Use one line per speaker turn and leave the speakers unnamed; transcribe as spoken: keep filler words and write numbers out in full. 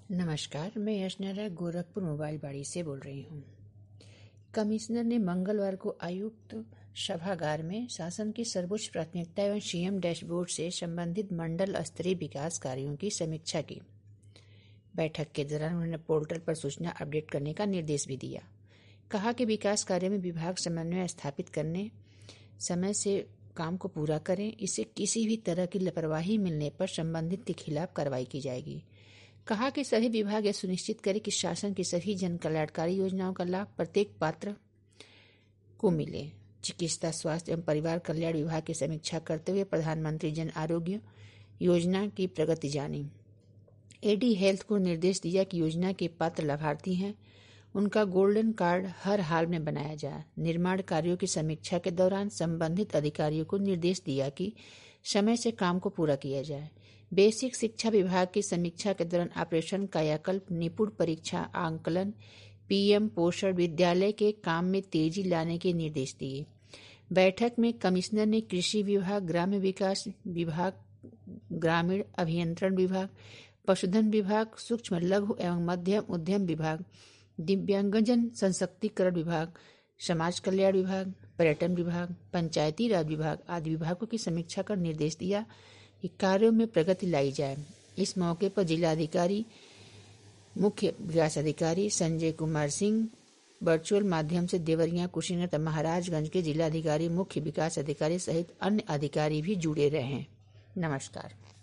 नमस्कार, मैं यशनारा गोरखपुर मोबाइल बाड़ी से बोल रही हूँ। कमिश्नर ने मंगलवार को आयुक्त सभागार में शासन की सर्वोच्च प्राथमिकता एवं सीएम डैशबोर्ड से संबंधित मंडल स्तरीय विकास कार्यों की समीक्षा की। बैठक के दौरान उन्होंने पोर्टल पर सूचना अपडेट करने का निर्देश भी दिया। कहा कि विकास कार्य में विभाग समन्वय स्थापित करने, समय से काम को पूरा करें। इससे किसी भी तरह की लापरवाही मिलने पर संबंधित के खिलाफ कार्रवाई की जाएगी। कहा कि सभी विभाग यह सुनिश्चित करें कि शासन की सभी जन कल्याणकारी योजनाओं का लाभ प्रत्येक पात्र को मिले। चिकित्सा, स्वास्थ्य एवं परिवार कल्याण विभाग की समीक्षा करते हुए प्रधानमंत्री जन आरोग्य योजना की प्रगति जानी। एडी हेल्थ को निर्देश दिया कि योजना के पात्र लाभार्थी हैं, उनका गोल्डन कार्ड हर हाल में बनाया जाए। निर्माण कार्यों की समीक्षा के दौरान संबंधित अधिकारियों को निर्देश दिया कि समय से काम को पूरा किया जाए। बेसिक शिक्षा विभाग की समीक्षा के दौरान ऑपरेशन कायाकल्प, निपुण परीक्षा आंकलन, पीएम पोषण विद्यालय के काम में तेजी लाने के निर्देश दिए। बैठक में कमिश्नर ने कृषि विभाग, ग्राम्य विकास विभाग, ग्रामीण अभियंत्रण विभाग, पशुधन विभाग, सूक्ष्म लघु एवं मध्यम उद्यम विभाग, दिव्यांगजन सशक्तिकरण विभाग, समाज कल्याण विभाग, पर्यटन विभाग, पंचायती राज विभाग आदि विभागों की समीक्षा कर निर्देश दिया कि कार्यों में प्रगति लाई जाए। इस मौके पर जिलाधिकारी, मुख्य विकास अधिकारी संजय कुमार सिंह वर्चुअल माध्यम से देवरिया, कुशीनगर, महाराजगंज के जिलाधिकारी, मुख्य विकास अधिकारी सहित अन्य अधिकारी भी जुड़े रहे। नमस्कार।